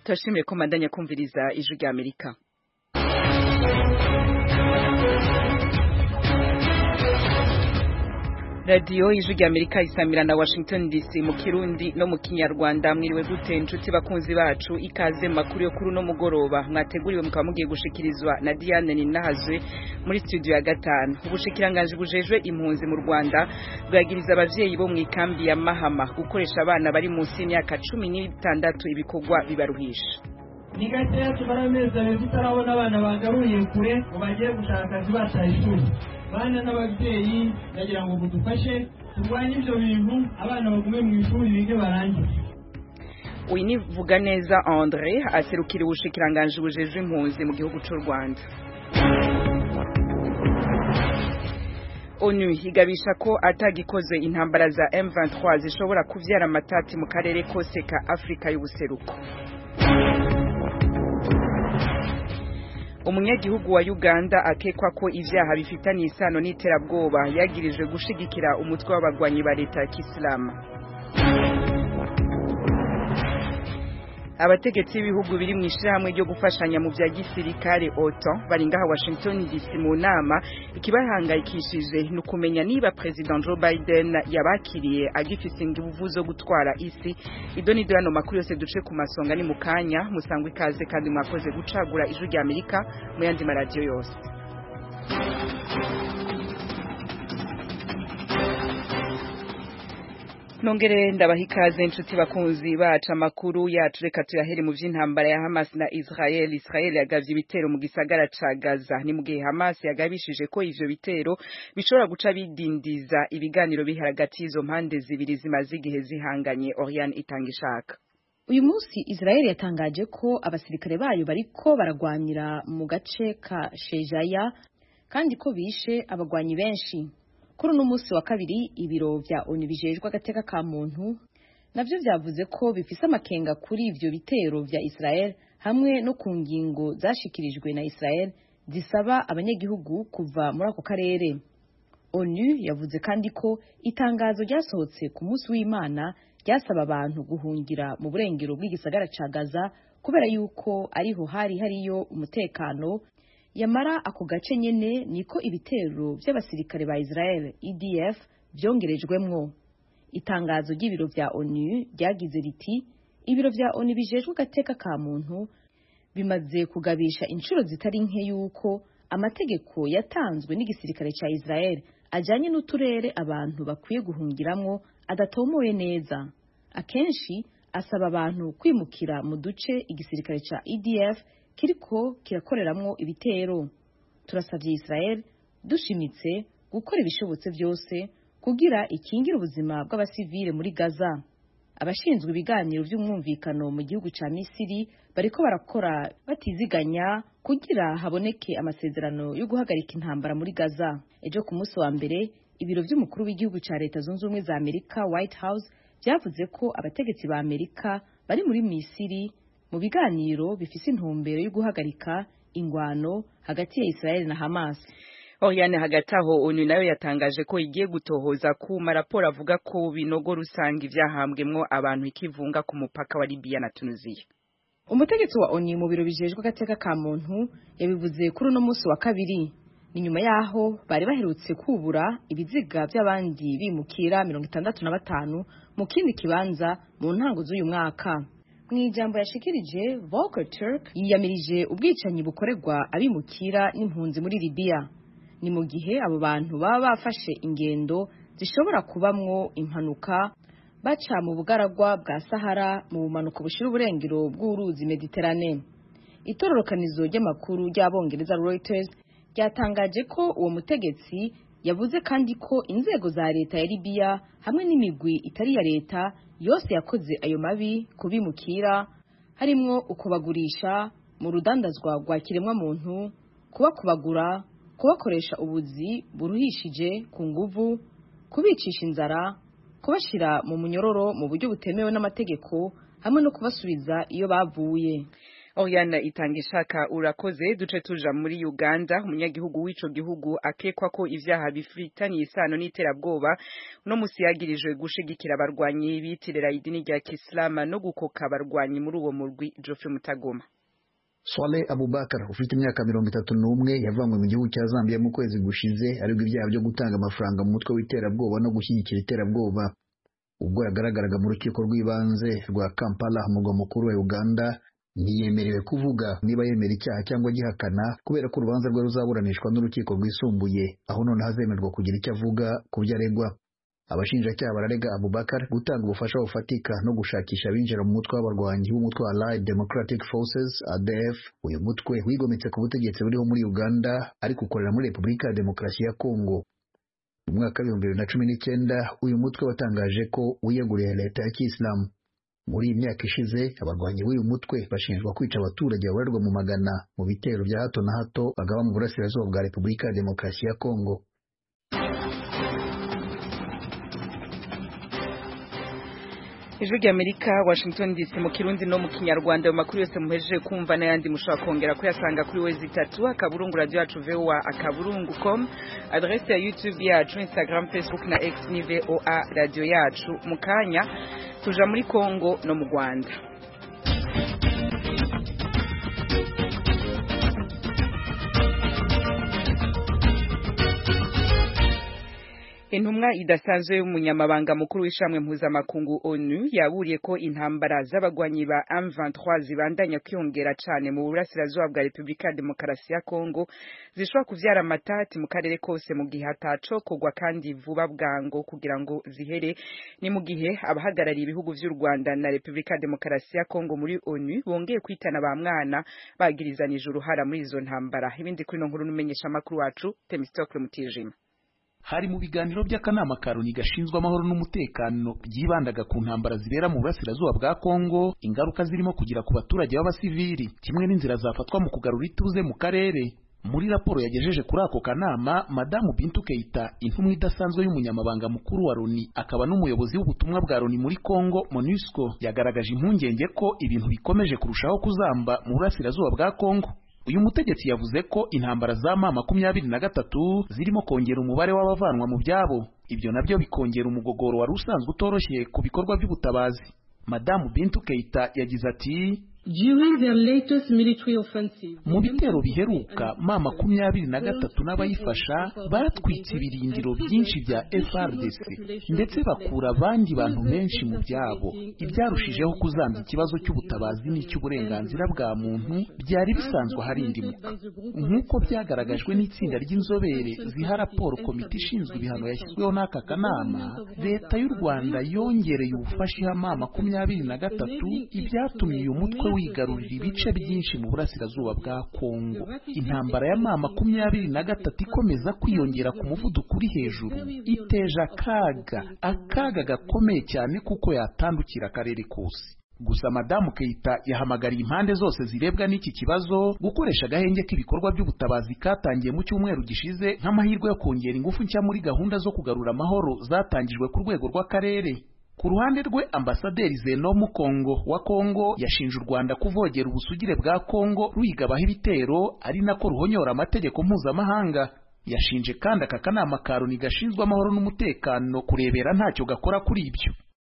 Turashimiye ko mandanya kumviriza ijwi rya Amerika. Radio ijwi rya Amerika isamira na Washington DC mu Kirundi no mu Kinyarwanda. Mwiriwe gute inshuti bakunzi bacu, ikaze makuru yo kuri no mugoroba mwateguriwe mukaba mugiye gushikirizwa na Diane Ninahazwe muri studio ya gatanu. Ubushikiranganje bujejwe impunzi mu Rwanda bwagiriza abavyeyi bo mu ikambi ya Mahama gukoresha abana bari munsi y'imyaka 16 ibikorwa bibaruhisha. Ni gateya tubarameza bitarabona abana bagaruye kure ngo bagiye gushaka zibataye ishuri. Bana n'abavyeyi ndagira ngo budufashe turwanye ibyo bintu abana bagume mu ishuri bige barangize. Uyinivuga neza André aserukira ubushikiranganje bujejwe impunzi mu gihugu cy'u Rwanda. ONU igabisha ko atagikoze intambara za M23 zishobora kuvyara amatati mu karere kose ka Afrika y'ubuseruko. Umunyagihugu wa Uganda akekwa ko ivyaha bifitanye isano n'iterabwoba yagirijwe gushigikira umutwe w'abagwanyi ba leta ya Kisilamu. Abategetsi b'ibihugu biri mu ishyirahamwe ryo gufashanya mu bya gisirikare OTAN bari ngaha Washington DC mu nama ikibahangayikishije no kumenya niba President Joe Biden yabakiriye agifise inguvu zo gutwara isi. Idonido hano makuru yose duce ku masonga ni mukanya musangwe ikaze kandi mwakoze gucagura ijwi rya Amerika mu yandi maradiyo yose. Nongere ndabahikaze inshuti bakunzi baca amakuru yacu, reka tuyahere mu vy'intambara ya Hamas na Israel. Israel yagavye ibitero mu gisagara ca Gaza, ni mugihe Hamas yagabishije ko ivyo bitero bishobora guca bidindiza ibiganiro biri hagati y'izo mpande zibiri zimaze igihe zihanganye. Oriane Itangishaka. Uyu munsi Israel yatangaje ko abasirikare bayo bariko baragwanira mu gace ka Shejaya kandi ko bishe abagwanyi benshi. Kuri uno munsi wa kabiri ibiro vya ONU bijejwe agateka ka muntu navyo vyavuze ko bifise amakenga kuri ivyo bitero vya Israel hamwe no ku ngingo zashikirijwe na Israel zisaba abanyagihugu kuva muri ako karere. ONU yavuze kandi ko itangazo ryasohotse ku munsi w'Imana ryasaba abantu guhungira mu burengero bw'igisagara ca Gaza kubera yuko ariho hariyo umutekano. Yamara ako gace nyene niko ibitero by'abasirikare ba Israel EDF byongerejwemwo. Itangazo ry'ibiro vya ONU ryagize riti ibiro vya ONU bijejwe agateka ka muntu bimaze kugabisha inshuro zitari nke yuko amategeko yatanzwe n'igisirikare ca Israel ajanye n'uturere abantu bakwiye guhungiramwo adatomoye neza. Akenshi asaba abantu kwimukira mu duce igisirikare ca EDF kiriko kirakoreramwo ibitero. Turasavye Israel dushimitse gukora ibishobotse byose kugira ikingira ubuzima bw'abasivile muri Gaza. Abashinzwe ibiganiro by'umwumvikano mu gihugu ca Misiri bariko barakora batiziganya kugira haboneke amasezerano yo guhagarika intambara muri Gaza. Ejo ku munsi wa mbere ibiro by'umukuru w'igihugu ca Leta Zunze Ubumwe za Amerika White House byavuze ko abategetsi ba Amerika bari muri Misiri mu biganiro bifise intumbero yo guhagarika ingwano hagati ya Israel na Hamas. Oriane, hagati aho ONU nayo yatangaje ko igiye gutohoza ku maraporo avuga ko binogo rusangi vyahambwemwo abantu ikivunga ku mupaka wa Libya na Tunisia. Umutegetsi wa ONU mu biro bijejwe agateka ka muntu yabivuze kuri uno munsi wa kabiri. Ni nyuma yaho bari baherutse kubura ibiziga by'abandi bimukira 65 mu kindi kibanza mu ntango z'uyu mwaka. Mwijambo yashikirije Volker Turk yiyamirije ubwicanyi bukorerwa abimukira n'impunzi muri Libya. Ni mu gihe abo bantu baba bafashe ingendo zishobora kubamwo impanuka baca mu bugaragwa bwa Sahara mu bumanuko bushira uburengero bw'uruzi Mediterane. Itororokanizo ry'amakuru ry'abongereza Reuters ryatangaje ko uwo mutegetsi yavuze kandi ko inzego za leta ya Libya hamwe n'imigwi itari ya leta yose yakoze ayo mabi kubimukira, harimwo ukubagurisha mu rudandazwa rwa kiremwa muntu, kubakubagura, kubakoresha ubuzi buruhishije ku nguvu, kubicisha inzara, kubashira mu munyororo mu buryo butemewe n'amategeko hamwe no kubasubiza iyo bavuye. Oriana Itangishaka urakoze. Duce tuja muri Uganda. Umunyagihugu w'ico gihugu akekwa ko ivyaha bifitanye isano n'iterabwoba no musi yagirijwe gushigikira abarwanyi bitirira idini rya Kiislamu no gukoka abarwanyi muri uwo murwi. Geoffrey Mutagoma. Swale Abubakar ufite imyaka 31 yavanywe mu gihugu cya Zambia mu kwezi gushize ariko ibyaha byo gutanga amafaranga mu mutwe w'iterabwoba no gushyigikira iterabwoba. Ubwo yagaragaraga mu rukiko rw'ibanze rwa Kampala mu murwa mukuru wa Uganda, ntiyemerewe kuvuga niba yemera icyaha cyangwa gihakana kubera ko urubanza rwe ruzaburanishwa n'urukiko rwisumbuye, aho none hazemerwa kugira icyo avuga ku byo aregwa. Abashinjacyaha bararega Abubakar gutanga ubufasha bufatika no gushakisha abinjira mu mutwe w'abarwanyi b'umutwe wa Allied Democratic Forces ADF. Uyu mutwe wigometse ku butegetsi buriho muri Uganda ariko ukorera muri Repubulika ya Demokarasi ya Kongo. Mu mwaka wa 2019 uyu mutwe watangaje ko wiyeguriye leta ya Kiislamu. Muri iyi myaka ishize abarwanyi b'uyu mutwe bashinjwa kwica abaturage babarirwa mu magana mu bitero bya hato na hato bagaba mu burasirazuba bwa Repubulika ya Demokarasi ya Kongo. Ijwi ry'Amerika, Washington DC mu Kirundi no mu Kinyarwanda. Mu makuru yose muhejeje kumva n'ayandi mushobora kongera kuyasanga kuri wezi3 akaburungu radio yacu VOA akaburungu.com, adresse ya YouTube yacu, Instagram, Facebook na X ni VOA radio yacu. Mu kanya tuja muri Kongo no mu Rwanda. Intumwa idasanzwe y'umunyamabanga mukuru w'ishamwe mpuzamakungu ONU yaburiye ko intambara z'abagwanyi ba M23 zibandanya kwiyongera cyane mu burasirazuba bwa Repubulika ya Demokarasi ya Kongo, zishobora kuvyara amatati mu karere kose mu gihe hatacokogwa kandi vuba bwango kugira ngo zihere. Ni mu gihe abahagarariye ibihugu vy'u Rwanda na Repubulika ya Demokarasi ya Kongo muri ONU bongeye kwitana ba mwana bagirizanije uruhara muri izo ntambara. Ibindi kuri no nkuru numenyesha makuru wacu Temistokle Mutijima. Hari mu biganiro by'akanama ka Loni gashinzwe amahoro n'umutekano byibandaga ku ntambara zibera mu burasirazuba bwa Kongo, ingaruka zirimo kugira ku baturage b'abasivili kimwe n'inzira zafatwa mu kugarura ituze mu karere. Muri raporo yagejeje kuri ako kanama, Madamu Bintou Keita, intumwa idasanzwe y'umunyamabanga mukuru wa Loni akaba n'umuyobozi w'ubutumwa bwa Loni muri Kongo MONUSCO, yagaragaje impungenge ko ibintu bikomeje kurushaho kuzamba mu burasirazuba bwa Kongo. Uyu mutegetsi yavuze ko intambara za M23 zirimo kongera umubare w'abavanwa mu byabo, ibyo nabyo bikongera umugogoro wari usanzwe utoroshye ku bikorwa by'ubutabazi. Madamu Bintou Keita yagize ati: mu bitero biheruka M23 n'abayifasha batwitse ibirindiro byinshi bya FARDC ndetse bakura abandi bantu benshi mu byabo. Ibyarushijeho kuzambya ikibazo cy'ubutabazi n'icy'uburenganzira bwa muntu byari bisanzwe harindimuka, nk'uko byagaragajwe n'itsinda ry'inzobere ziha raporo komite ishinzwe ibihano yashyizweho n'aka kanama. Leta y'u Rwanda yongereye ubufasha iha M23, ibyatumye uyu mutwe wigarurira ibice byinshi mu burasirazuba bwa Kongo. Intambara ya M23 ikomeza kwiyongera ku muvuduko uri hejuru, iteje akaga gakomeye cyane kuko yatandukira akarere kose. Gusa Madamu Keita yahamagariye impande zose zirebwa n'iki kibazo gukoresha agahenge k'ibikorwa by'ubutabazi katangiye mu cyumweru gishize nk'amahirwe yo kongera ingufu nshya muri gahunda zo kugarura amahoro zatangijwe ku rwego rw'akarere. Ku ruhande rwe, Ambasaderi Zeno Mukongo wa Kongo yashinje u Rwanda kuvogera ubusugire bwa Kongo ruyigabaho ibitero ari nako ruhonyora amategeko mpuzamahanga. Yashinje kandi aka kanama ka Loni gashinzwe amahoro n'umutekano kurebera ntacyo gakora kuri ibyo.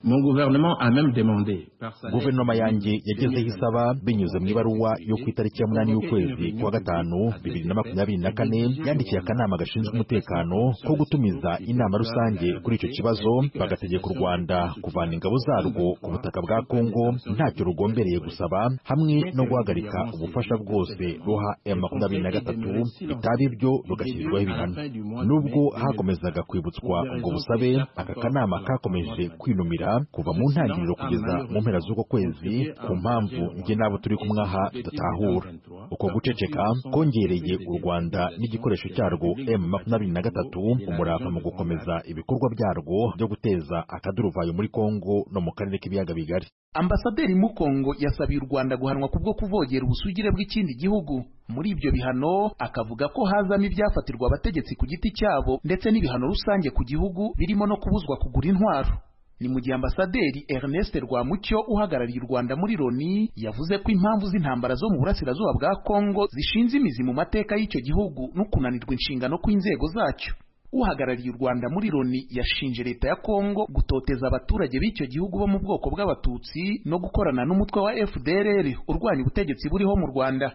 Guverinoma yanjye yagezeho isaba binyuze mu ibaruwa yo ku itariki ya 8 y'ukwezi kwa gatanu 2024 yandikiye akanama gashinzwe umutekano ko gutumiza inama rusange kuri icyo kibazo, bagategeka u Rwanda kuvana ingabo zarwo ku butaka bwa Kongo ntacyo rugombereye gusaba, hamwe no guhagarika ubufasha bwose ruha M23, bitari ibyo rugashyirwaho ibihano. Nubwo hakomezaga kwibutswa ubwo busabe, aka kanama kakomeje kwinumira kuva mu ntangiriro kugeza mu mpera z'uko kwezi ku mpamvu njye nabo turi kumwaha tudatahura. Uko guceceka kongereye u Rwanda n'igikoresho cyarwo M23 umurava mu gukomeza ibikorwa byarwo byo guteza akaduruvayo muri Kongo no mu karere k'ibiyaga bigari. Ambasaderi Mukongo yasabiye u Rwanda guhanwa kubwo kuvogera ubusugire bw'ikindi gihugu. Muri ibyo bihano akavuga ko hazamo ibyafatirwa abategetsi ku giti cyabo ndetse n'ibihano rusange ku gihugu birimo no kubuzwa kugura intwaro. ni mu gihe ambasaderi Ernest Rwamucyo uhagarariye u Rwanda muri Loni yavuze ko impamvu z'intambara zo mu burasirazuba bwa Kongo zishinze imizi mu mateka y'icyo gihugu no kunanirwa inshingano kw'inzego zacyo. Uhagarariye u Rwanda muri Loni yashinje leta ya Kongo gutoteza abaturage b'icyo gihugu bo mu bwoko bw'abatutsi no gukorana n'umutwe wa FDLR urwanya ubutegetsi buriho mu Rwanda.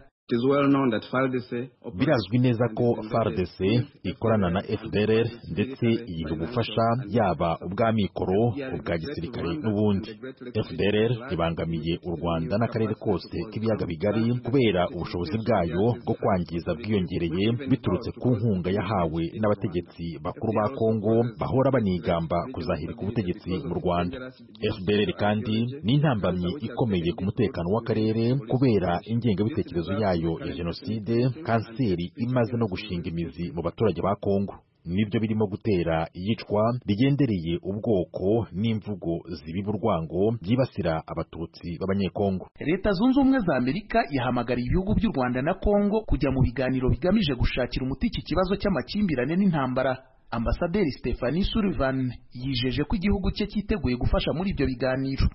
Birazwi neza ko FARDC ikorana na FDLR ndetse iyiha ubufasha yaba ubwa mikoro, ubwa gisirikare n'ubundi. FDLR ibangamiye u Rwanda n'akarere kose k'ibiyaga bigari kubera ubushobozi bwayo bwo kwangiza bwiyongereye biturutse ku nkunga yahawe n'abategetsi bakuru ba Kongo bahora banigamba kuzahirika ubutegetsi mu Rwanda. FDLR kandi ni intambamyi ikomeye ku mutekano w'akarere kubera ingengabitekerezo yayo ya jenoside, kanseri imaze no gushinga imizi mu baturage ba Kongo. Nibyo birimo gutera iyicwa rigendereye ubwoko n'imvugo zibiba urwango byibasira abatutsi b'abanyekongo. Leta Zunze Ubumwe za Amerika yahamagariye ibihugu by'u Rwanda na Kongo kujya mu biganiro bigamije gushakira umuti iki kibazo cy'amakimbirane n'intambara. Ambasaderi Stephanie Sullivan yijeje ko igihugu cye cyiteguye gufasha muri ibyo biganiro.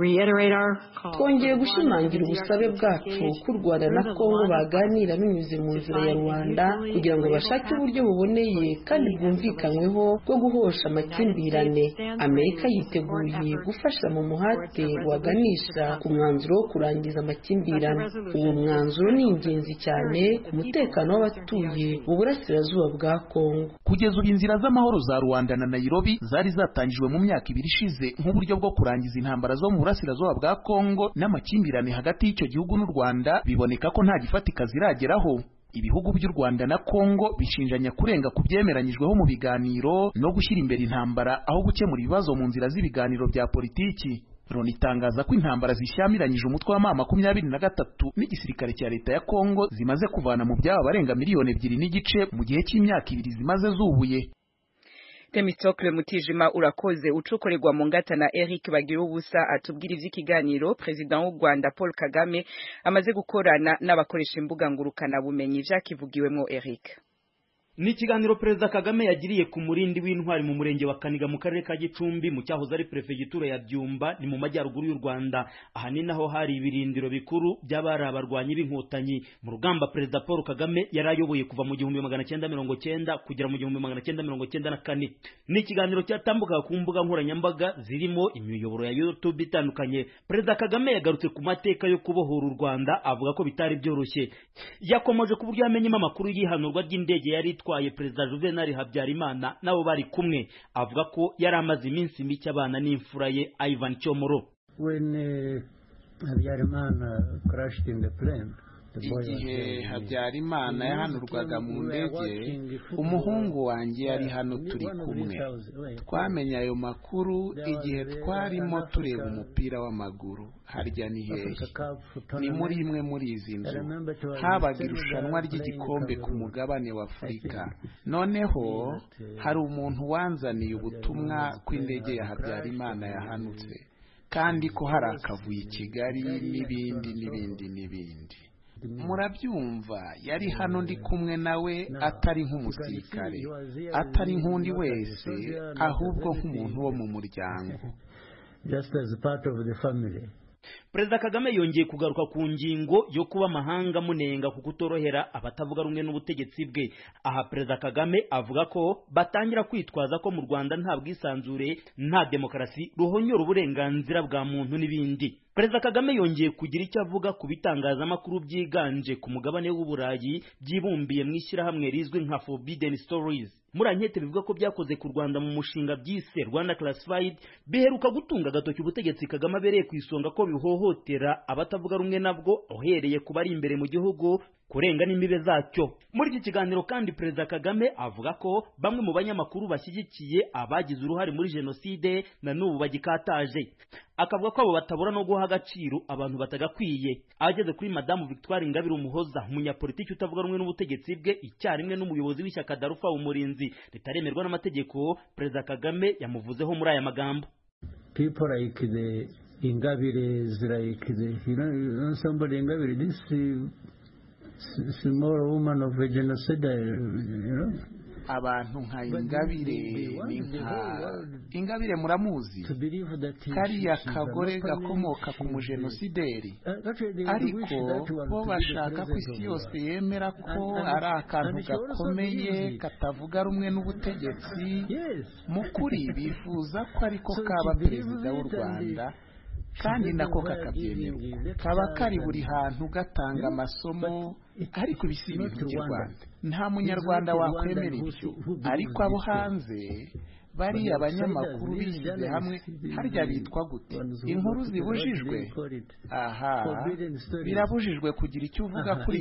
Twongeye gushimangira ubusabe bwacu ko u Rwanda na Kongo baganira binyuze mu nzira ya Rwanda kugira ngo bashake uburyo buboneye kandi bwumvikanyweho bwo guhosha amakimbirane. Amerika yiteguye gufasha mu muhate waganisha ku mwanzuro wo kurangiza amakimbirane. Uwo mwanzuro ni ingenzi cyane ku mutekano w'abatuye mu burasirazuba bwa Kongo. Kugeza ubu inzira z'amahoro za Rwanda na Nairobi zari zatangijwe mu myaka 2 ishize nk'uburyo bwo kurangiza intambara zo mu burasirazuba bwa Kongo n'amakimbirane hagati y'icyo gihugu n'u Rwanda biboneka ko nta gifatika zirageraho. Ibihugu by'u Rwanda na Kongo bishinjanya kurenga ku byemeranyijweho mu biganiro no gushyira imbere intambara aho gukemura ibibazo mu nzira z'ibiganiro bya politiki. Loni itangaza ko intambara zishyamiranyije umutwe wa M23 n'igisirikare cya leta ya Kongo zimaze kuvana mu byaba barenga miliyoni 2.5 mu gihe cy'imyaka 2 zimaze zubuye. Temistokle Mutijima urakoze ucukorerwa mu ngata na Eric Bagirubusa atubwira ivy'ikiganiro President w'u Rwanda Paul Kagame amaze gukorana n'abakoresha imbuga ngurukana bumenyi vyakivugiwemo Eric. Ni ikiganiro Perezida Kagame yagiriye ku murindi w'intwari mu murenge wa Kaniga mu karere ka Gicumbi mu cyahoze ari prefegitura ya Byumba ni mu majyaruguru y'u Rwanda. Aha ni naho hari ibirindiro bikuru by'abari abarwanyi b'inkotanyi mu rugamba Perezida Paul Kagame yarayoboye kuva mu 1990 kugera mu 1994. Ni ikiganiro cyatambukaga ku mbuga nkoranyambaga zirimo imiyoboro ya YouTube itandukanye. Perezida Kagame yagarutse ku mateka yo kubohora u Rwanda avuga ko bitari byoroshye. Yakomeje ku buryo yamenyemo amakuru y'ihanurwa ry'indege yari twaye Perezida Juvenal Habyarimana nabo bari kumwe, avuga ko yari amaze iminsi mike abana n'imfura ye Ivan Cyomoro. When Habyarimana crashed in the plane, igihe Habyarimana yahanurwaga mu ndege umuhungu wanjye yari hano turi kumwe. Twamenye ayo makuru igihe twarimo tureba umupira w'amaguru. Harya ni hehe? Ni muri imwe muri izi nzu habaga irushanwa ry'igikombe ku mugabane wa Afurika. Noneho hari umuntu wanzaniye ubutumwa ko indege ya Habyarimana yahanutse kandi ko hari akavuye i Kigali n'ibindi. Murabyumva, yari hano ndi kumwe nawe atari nk'umusirikare, atari nk'undi wese, ahubwo nk'umuntu wo mu muryango. Just as part of the family. Perezida Kagame yongeye kugaruka ku ngingo yo kuba amahanga munenga ku kutorohera abatavuga rumwe n'ubutegetsi bwe. Aha Perezida Kagame avuga ko batangira kwitwaza ko mu Rwanda nta bwisanzure, nta demokarasi, ruhonyora uburenganzira bwa muntu n'ibindi. Perezida Kagame yongeye kugira icyo avuga ku bitangazamakuru byiganje ku mugabane w'Uburayi byibumbiye mu ishyirahamwe rizwi nka Forbidden Stories. Muri ankete bivuga ko byakoze ku Rwanda mu mushinga byise Rwanda Classified biheruka gutunga agatoki ubutegetsi Kagame abereye ku isonga ko bihohotera abatavuga rumwe nabwo uhereye ku bari imbere mu gihugu kurenga n'imbibe zacyo. Muri iki kiganiro kandi Perezida Kagame avuga ko bamwe mu banyamakuru bashyigikiye abagize uruhare muri jenoside na n'ubu bagikataje. Akavuga ko abo batabura no guha agaciro abantu batagakwiye. Ageze kuri Madamu Victoire Ingabire Umuhoza, umunyapolitiki utavuga rumwe n'ubutegetsi bwe icyarimwe n'umuyobozi w'ishyaka Darufa Umurinzi ritaremerwa n'amategeko, Perezida Kagame yamuvuzeho muri aya magambo. People like the Ingabire is like the, you know somebody Ingabire, this small woman of a genocide, you know. abantu nka Ingabire Ingabire muramuzi kariya kagore gakomoka ku mujenosideri ariko bo bashaka ko isi yose yemera ko ari akantu gakomeye katavuga rumwe n'ubutegetsi mukuri bifuza ko ariko kaba perezida w'u Rwanda kandi nako kakabyemerwa kaba kari buri hantu gatanga amasomo ariko ibisi ibintu by'u Rwanda nta munyarwanda wakwemera ibyo ariko abo hanze bari abanyamakuru bishyize hamwe harya bitwa gute inkuru zibujijwe aha birabujijwe kugira icyo uvuga kuri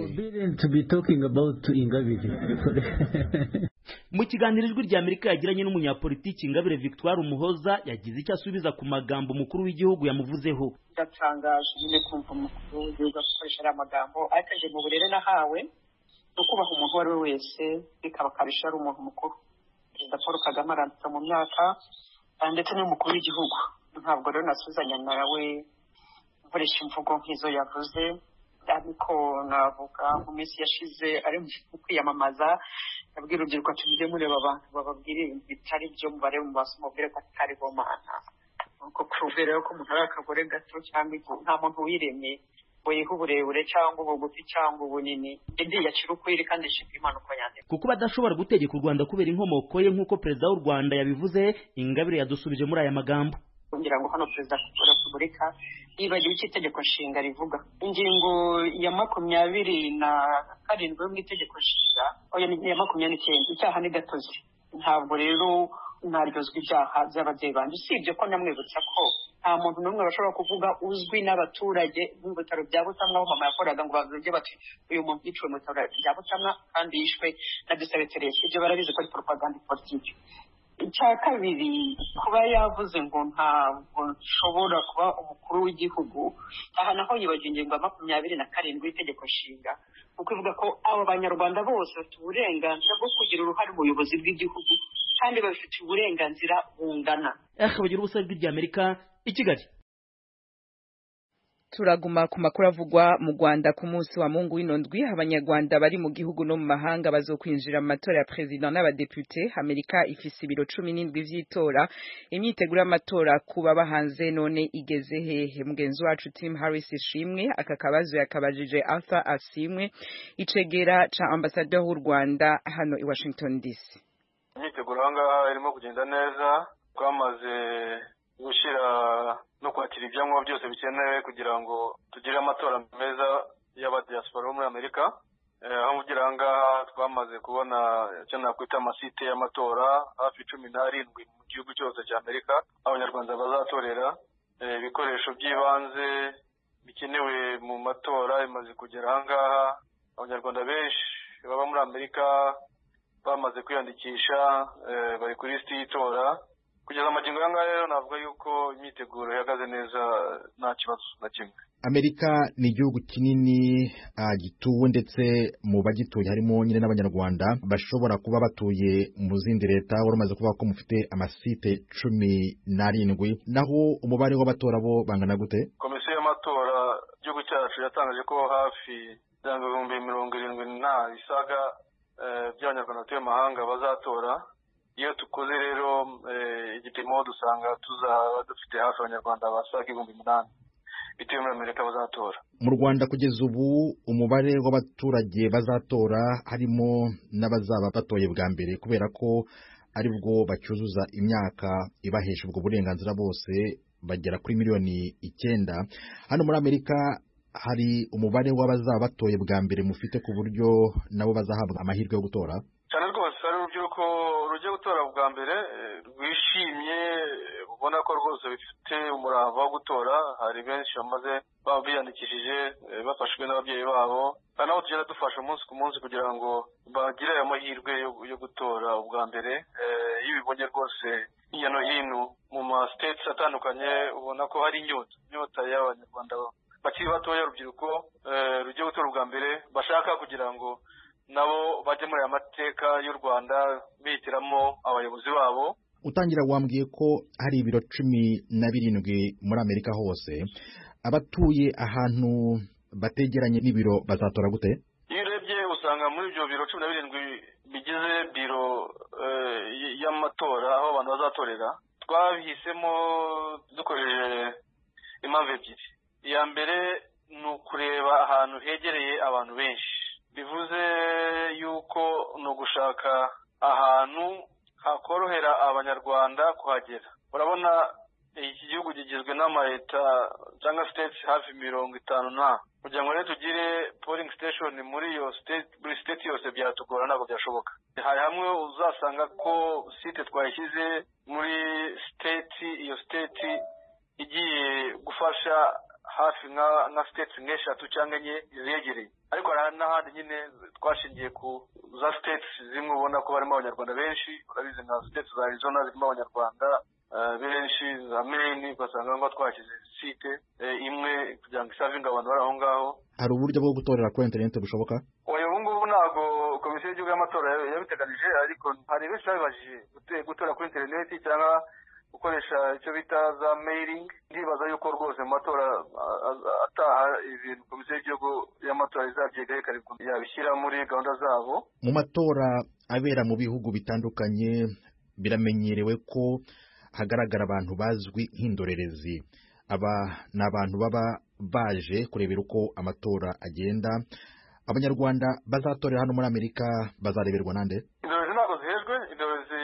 Ingabire mu kiganiro ijwi rya Amerika yagiranye n'umunyapolitiki Ingabire Victoire Umuhoza yagize icyo asubiza ku magambo umukuru w'igihugu yamuvuzeho. Ndatangaje nyine kumva umukuru w'igihugu akoresha aya magambo ariko mu burere nahawe no kubaha umuntu wari we wese bikaba kabisha ari umuntu mukuru. Perezida Paul Kagame aranditse mu myaka ndetse n'umukuru w'igihugu ntabwo rero nasuzanya nawe nkoresha imvugo nk'izo yavuze ariko navuga mu minsi yashize ari mu kwiyamamaza yabwira urubyiruko ati mujye mureba abantu bababwire ibintu bitari byo mubare mu maso mubwire ko atari bo mana nuko provera ko umuntu ari akagore gato cyangwa nta muntu wiremye weho uburebure cyangwa ubugufi cyangwa ubunini indi yacira ukwiri kandi ishimira Imana uko yandika kuko badashobora gutegeka u Rwanda kubera inkomoko ye nk'uko perezida w'u Rwanda yabivuze Ingabire yadusubije muri aya magambo kugira ngo hano perezida wa Repubulika yibagiwe icyo itegeko nshinga rivuga ingingo ya 27 mu itegeko nshinga oya ni ya 29 icyaha ni gatozi ntabwo rero naryozwa ibyaha by'ababyeyi banje usibye ko namwibutsa ko nta muntu n'umwe bashobora kuvuga uzwi n'abaturage mu bitaro bya Butamwa aho mama yakoraga ngo bavuge bati uyu muntu yiciwe mu bitaro bya Butamwa kandi yishwe na Dusabeteresi ibyo barabizi ko ari propaganda politique. Icya kabiri kuba yavuze ngo ntabwo nshobora kuba umukuru w'igihugu aha naho yibagiwe ingingo ya 27 y'itegeko nshinga kuko ivuga ko abo banyarwanda bose bafite uburenganzira bwo kugira uruhare mu buyobozi bw'igihugu kandi bafite uburenganzira bungana. Bagira ubusabe bw'Amerika i Kigali. Turaguma ku makuru avugwa mu Rwanda ku munsi wa Mungu w'inondwi abanyarwanda bari mu gihugu no mu mahanga bazokwinjira mu matora ya president n'abadepute. Amerika ifise ibiro 17 vy'itora imyiteguro y'amatora kuba bahanze none igeze hehe? Mugenzi wacu Tim Harris ishimwe aka kabazo yakabajije Arthur Asimwe icegera ca ambassadeur w'u Rwanda hano i Washington DC. Imyiteguro hanga irimo kugenda neza twamaze gushira no kwakira ibyangombwa byose bikenewe kugira ngo tugire amatora meza y'abadiaspora muri Amerika. Aho mugira hanga twamaze kubona icyo nakwita amasite y'amatora hafi 17 mu gihugu cyose cya Amerika abanyarwanda bazatorera ibikoresho by'ibanze bikenewe mu matora imaze kugera hanga abanyarwanda benshi baba muri Amerika bamaze kwiyandikisha bari kuri liste y'itora kugeza amagingo yanga rero navuga yuko imyiteguro yagaze neza nta kibazo na kimwe. Amerika ni igihugu kinini gituwe ndetse mu bagituye harimo nyine n'abanyarwanda bashobora kuba batuye mu zindi leta waramaze kuvuga ko mufite amasite 17 naho umubare w'abatora bo bangana gute? Komisiyo y'amatora igihugu cyacu yatangaje ko hafi 70 isaga by'abanyarwanda batuye mahanga bazatora. Iyo tukoze rero igipimo dusanga tuzaba dufite hafi abanyarwanda basaga 8,000 bituye muri Amerika bazatora. Mu Rwanda kugeza ubu umubare w'abaturage bazatora harimo n'abazaba batoye bwa mbere kubera ko ari bwo bacyuzuza imyaka ibahesha ubwo burenganzira bose bagera kuri 9,000,000. Hano muri Amerika hari umubare w'abazaba batoye bwa mbere mufite ku buryo nabo bazahabwa amahirwe yo gutora? Cyane rwose ari urubyiruko rujya gutora bwa mbere rwishimye ubona ko rwose bifite umurava wo gutora. Hari benshi bamaze biyandikishije bafashwe n'ababyeyi babo kandi nabo tugenda dufasha umunsi ku munsi kugira ngo bagire amahirwe yo gutora ubwa mbere. Iyo ubibonye rwose hirya no hino mu ma states atandukanye ubona ko hari inyota y'abanyarwanda bakiri batoya urubyiruko rujya gutora ubwa mbere bashaka kugira ngo nabo bajye muri amateka y'u Rwanda bihitiramo abayobozi babo. Utangira wambwiye ko hari ibiro 17 muri Amerika hose abatuye ahantu bategeranye n'ibiro bazatora gute? Iyo urebye usanga muri ibyo biro 17 bigize biro y'amatora aho abantu bazatorera twabihisemo dukoresheje impamvu ebyiri. iya mbere ni ukureba ahantu hegereye abantu benshi, bivuze yuko ni ugushaka ahantu hakorohera abanyarwanda kuhagera. Urabona iki gihugu kigizwe n'amaleta cyangwa states hafi 50 kugira ngo rero tugire polling station muri iyo state, buri state yose byatugora, ntabwo byashoboka. Hari hamwe uzasanga ko site twayishyize muri state, iyo state igiye gufasha hafi nka states nk'eshatu cyangwa enye zegereye, ariko hari n'ahandi nyine twashingiye ku za states zimwe ubona ko barimo abanyarwanda benshi. Urabizi nka states za Arizona zirimo abanyarwanda benshi, za Maine ugasanga ngo twashyize site imwe kugira ngo isavinga abantu bari aho ngaho. Hari uburyo bwo gutorera kuri internet bushoboka? Oya, ubu ngubu ntabwo komisiyo y'igihugu y'amatora yabiteganije, ariko hari benshi babibajije gutora kuri internet cyangwa gukoresha icyo bita za mailing. Ndibaza yuko rwose mu matora ataha ibintu komisiyo y'igihugu y'amatora izabyiga yabishyira muri gahunda zabo. Mu matora abera mu bihugu bitandukanye biramenyerewe ko hagaragara abantu bazwi nk'indorerezi. Aba ni abantu baba baje kurebera uko amatora agenda. Abanyarwanda bazatorera hano muri Amerika bazareberwa nande? Indorerezi ntabwo zihejwe. Indorerezi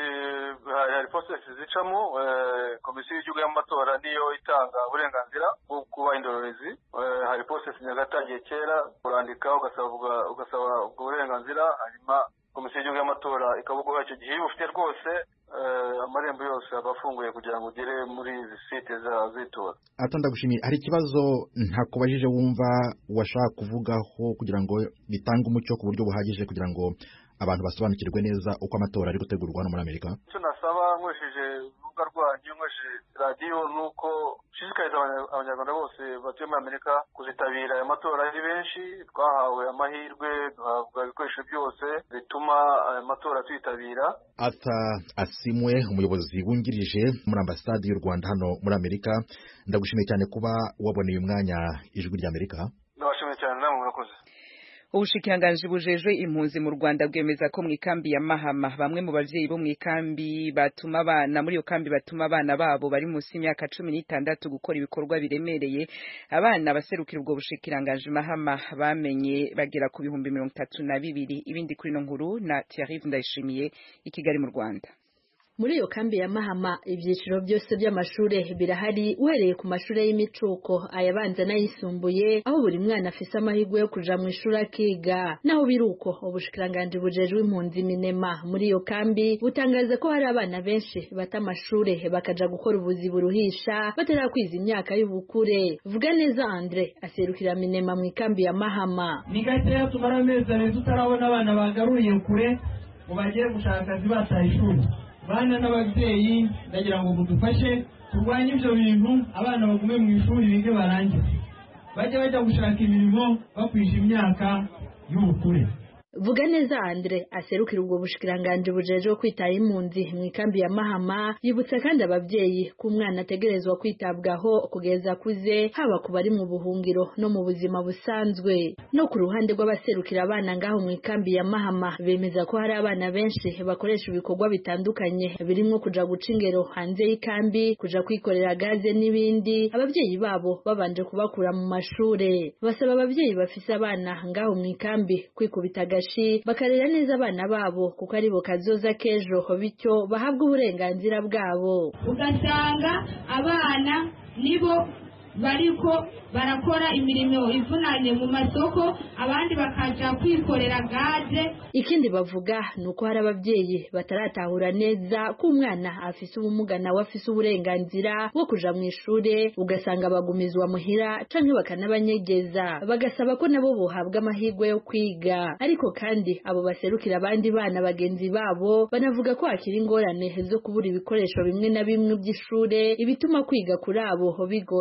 hari process zicamo. Komisiyo y'igihugu y'amatora niyo itanga uburenganzira bwo kuba indorerezi. Hari process nyagatangiye kera, urandika ugasaba ubwo burenganzira, hanyuma komisiyo y'igihugu y'amatora ikabuguha icyo gihe. Iyo ufite rwose amarembo yose abafunguye kugira ngo ugere muri izi site z'itora. Ndagushimiye. Hari ikibazo ntakubajije wumva washaka kuvugaho kugira ngo bitange umucyo ku buryo buhagije kugira ngo abantu basobanukirwe neza uko amatora ari gutegurwa hano muri Amerika? Icyo nasaba nkoresheje urubuga rwanyu, nkoresheje radiyo, ni uko ushishikariza abanyarwanda bose batuye muri Amerika kuzitabira aya matora ari benshi. Twahawe amahirwe, duhabwa ibikoresho byose bituma aya matora tuyitabira. Arthur Asimwe, umuyobozi wungirije muri ambasade y'u Rwanda hano muri Amerika, ndagushimiye cyane kuba waboneye umwanya ijwi rya Amerika. Ndabashimiye cyane, namwe murakoze. Ubushikiranganji bujejwe impunzi mu Rwanda bwemeza ko mu ikambi ya Mahama bamwe mu bavyeyi bo mu ikambi batuma abana muri iyo kambi batuma abana babo bari munsi y'imyaka 16 gukora ibikorwa biremereye. Abana baserukira ubwo bushikiranganji Mahama bamenye bagera ku 32,000. Ibindi kuri no nkuru na Thierry Ndayishimiye i Kigali mu Rwanda. Muri iyo kambi ya Mahama ibyiciro byose by'amashure birahari, uhereye ku mashure y'imicuko, ayabanza n'ayisumbuye, aho buri mwana afise amahirwe yo kuja mu ishuri akiga. Naho biruko, ubushikiranganji bujejwe impunzi Minema muri iyo kambi butangaza ko hari abana benshi bata amashure bakaja gukora ubuzi buruhisha batarakwiza imyaka y'ubukure. Vuga neza Andre aserukira Minema mu ikambi ya Mahama. Ni gateya tumara amezi abiri tutarabona abana bagaruye kure ngo bagiye gushaka akazi bataye ishuri. Bana n'ababyeyi ndagira ngo mudufashe kurwanya ibyo bintu, abana bagume mu ishuri bige barangize, bajya gushaka imirimo bakwije imyaka y'ubukure. Vuga neza Andre aserukira ubwo bushikiranganji bujeje kwitaho impunzi mu ikambi ya Mahama, yibutsa kandi ababyeyi ko umwana ategerezwa kwitabwaho kugeza kuze, haba ku bari mu buhungiro no mu buzima busanzwe. No ku ruhande rw'abaserukira abana ngaho mu ikambi ya Mahama bemeza ko hari abana benshi bakoresha ibikorwa bitandukanye birimo kuja guca ingero hanze y'ikambi, kuja kwikorera gaze n'ibindi, ababyeyi babo babanje kubakura mu mashure. Basaba ababyeyi bafise abana ngaho mu ikambi kwikubita bakarera neza abana babo kuko aribo kazoza kejo, bityo bahabwa uburenganzira bwabo. Ugasanga abana nibo bariko barakora imirimo ivunanye mu masoko, abandi bakaja kwikorera gaze. Ikindi bavuga nuko hari ababyeyi bataratahura neza ko umwana afise ubumuga nawe afise uburenganzira bwo kuja mu ishure, ugasanga bagumizwa muhira canke bakanabanyegeza. Bagasaba ko nabo bohabwa amahirwe yo kwiga. Ariko kandi abo baserukira abandi bana bagenzi babo banavuga ko hakiri ingorane zo kubura ibikoresho bimwe na bimwe by'ishure, ibituma kwiga kuri abo bigorana.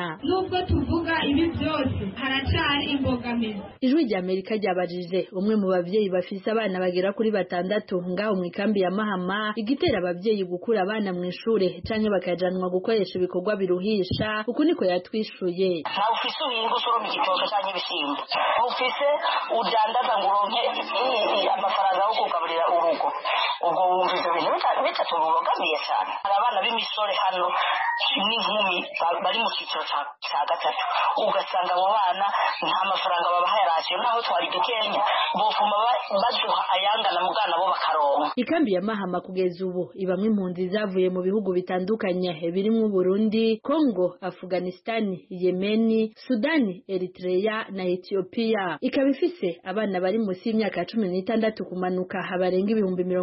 nubwo tuvuga ibi byose haracari imbogamizi. Ijwi rya Amerika ryabajije umwe mu bavyeyi bafise abana bagera kuri 6 ngaho mu ikambi ya Mahama igitera abavyeyi gukura abana mu ishure canke bakajanwa gukoresha ibikorwa biruhisha. Uku niko yatwishuye. Ntawe ufise uhinga usoroma igitoke canke ibishyimbo, ufise udandaza ngo uronke amafaranga yo kugaburira urugo. Ubwo wumvise ibintu bitatu bibogamiye cyane. Hari abana b'imisore hano n'inkumi bari mu cyiciro cya gatatu, ugasanga abo bana nta mafaranga babahaye rasiyo, naho twari dukenya bofuma baduha ayangana mu bwana bo bakaronka. Ikambi ya Mahama kugeza ubu ibamwe impunzi zavuye mu bihugu bitandukanye birimo Burundi, Congo, Afghanistan, Yemen, Sudani, Eritrea na Ethiopia. Ikaba ifise abana bari munsi y'imyaka 16 kumanuka habarenga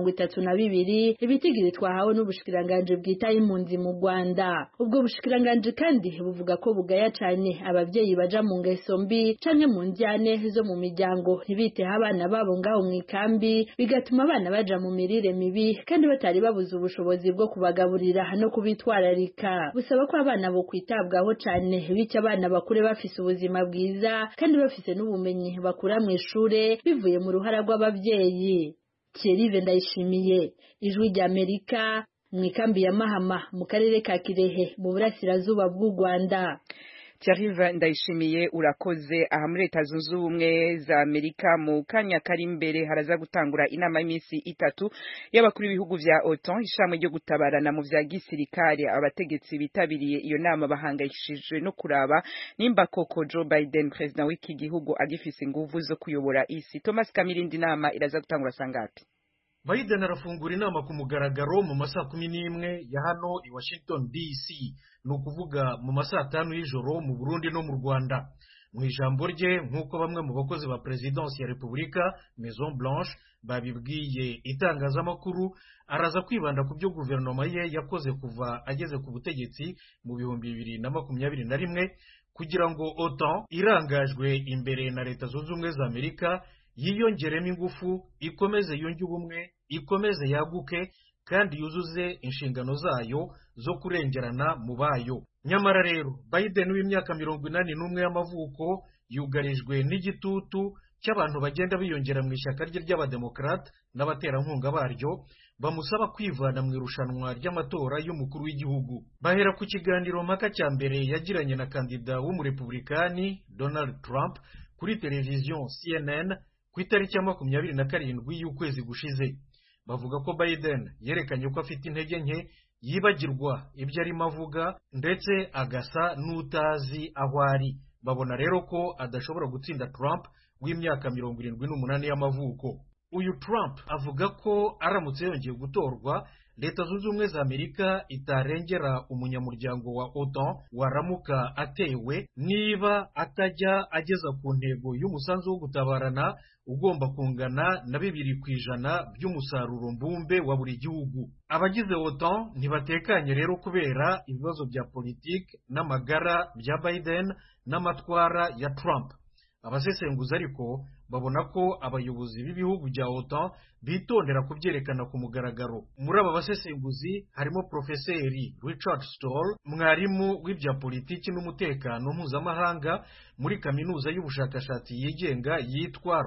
32,000 ibitigiri twahawe n'ubushikiranganje bwita impunzi mu Rwanda. Ubwo bushikiranganje kandi buvuga ko bugaya cyane abavyeyi baja mu ngeso mbi canke mu njyane zo mu miryango ntibiteho abana babo ngaho mu ikambi, bigatuma abana baja mu mirire mibi kandi batari babuze ubushobozi bwo kubagaburira no kubitwararika. Busaba ko abana bo kwitabwaho cyane bityo abana bakure bafise ubuzima bwiza kandi bafise n'ubumenyi bakura mu ishure bivuye mu ruhara rw'abavyeyi. Thierry Ndayishimiye, Ijwi rya Amerika, mu ikambi ya Mahama mu karere ka Kirehe mu burasirazuba bw'u Rwanda. Thierry Ndayishimiye urakoze. Aha muri Leta Zunze Ubumwe za Amerika mu kanya kari imbere haraza gutangura inama y'iminsi 3 y'abakuru b'ibihugu vya OTAN ishamwe ryo gutabarana mu vya gisirikare. Abategetsi bitabiriye iyo nama bahangayishijwe no kuraba nimba koko Joe Biden president w'iki gihugu agifise inguvu zo kuyobora isi. Thomas Kamirindi nama iraza gutangura sangapi? Biden arafungura inama ku mugaragaro mu masaa 11 ya hano i Washington DC, ni ukuvuga mu masaa 5 y'ijoro mu Burundi no mu Rwanda. Mu ijambo rye nk'uko bamwe mu bakozi ba Presidency ya Repubulika Maison Blanche babibwiye itangazamakuru, araza kwibanda ku byo guverinoma ye yakoze kuva ageze ku butegetsi mu 2021 kugira ngo OTAN irangajwe imbere na Leta Zunze Ubumwe za Amerika yiyongeremo ingufu, ikomeze yunge ubumwe, ikomeze yaguke kandi yuzuze inshingano zayo zo kurengerana mu bayo. Nyamara rero Biden w'imyaka 81 y'amavuko yugarijwe n'igitutu cy'abantu bagenda biyongera mu ishyaka rye ry'abademokrate n'abaterankunga baryo bamusaba kwivana mu irushanwa ry'amatora y'umukuru w'igihugu. Bahera ku kiganiro mpaka cya mbere yagiranye na kandida w'umurepublikani Donald Trump kuri televiziyo CNN ku itariki ya 27 y'ukwezi gushize. Bavuga ko Biden yerekanye ko afite intege nke, yibagirwa ibyo arimo avuga ndetse agasa n'utazi aho ari. Babona rero ko adashobora gutsinda Trump w'imyaka 78 y'amavuko. Uyu Trump avuga ko aramutse yongeye gutorwa, Leta Zunze Ubumwe za Amerika itarengera umunyamuryango wa OTAN waramuka atewe niba atajya ageza ku ntego y'umusanzu wo gutabarana ugomba kungana na 2% by'umusaruro mbumbe wa buri gihugu. Abagize OTAN ntibatekanye rero kubera ibibazo bya politiki n'amagara bya Biden n'amatwara ya Trump. Abasesenguzi ariko babona ko abayobozi b'ibihugu bya OTAN bitondera kubyerekana ku mugaragaro. Muri aba basesenguzi harimo Profeseri Richard Stoll, mwarimu w'ibya politiki n'umutekano mpuzamahanga muri kaminuza y'ubushakashatsi yigenga yitwa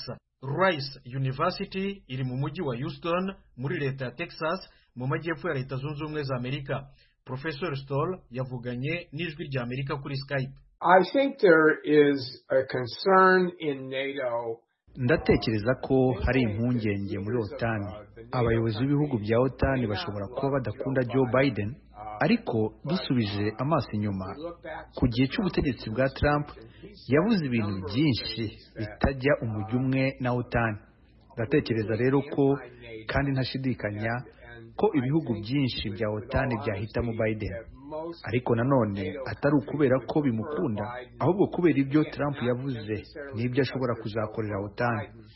Rice University iri mu mujyi wa Houston muri leta ya Texas mu majyepfo ya Leta Zunze Ubumwe za Amerika. Professor Stoll yavuganye n'Ijwi rya Amerika kuri Skype. I think there is a concern in NATO. Ndatekereza ko hari impungenge muri OTAN. Abayobozi b'ibihugu bya OTAN bashobora kuba badakunda Joe Biden, ariko dusubije amaso inyuma ku gihe cy'ubutegetsi bwa Trump yavuze ibintu byinshi bitajya umujyo umwe na OTAN. Ndatekereza rero ko kandi ntashidikanya ko ibihugu byinshi bya OTAN byahitamo Biden, ariko nanone atari ukubera ko bimukunda, ahubwo kubera ibyo Trump yavuze n'ibyo ashobora kuzakorera OTAN.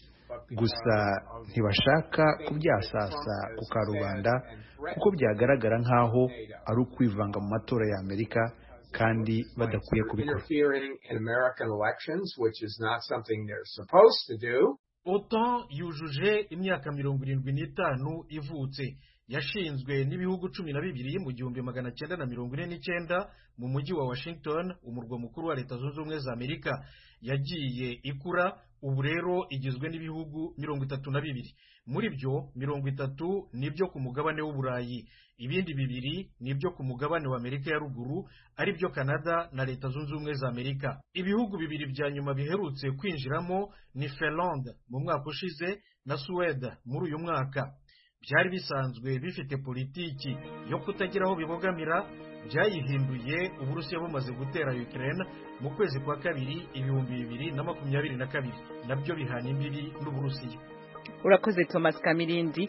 Gusa ntibashaka kubyasasa ku karubanda kuko byagaragara nk'aho ari ukwivanga mu matora ya Amerika kandi badakwiye kubikora. OTAN yujuje imyaka 75 ivutse. yashinzwe n'ibihugu 12 mu 1949 mu mujyi wa Washington, umurwa mukuru wa Leta Zunze Ubumwe za Amerika. Yagiye ikura, ubu rero igizwe n'ibihugu 32. Muri byo 30 nibyo ku mugabane w'Uburayi, ibindi 2 nibyo ku mugabane wa Amerika ya ruguru, ari byo Canada na Leta Zunze Ubumwe za Amerika. Ibihugu 2 bya nyuma biherutse kwinjiramo ni Finland mu mwaka ushize na Suède muri uyu mwaka. Byari bisanzwe bifite politiki yo kutagira aho bibogamira, byayihinduye Uburusiya bumaze gutera Ukraine mu kwezi kwa kabiri 2022 nabyo bihana imbibi n'Uburusiya. Urakoze Thomas Kamirindi.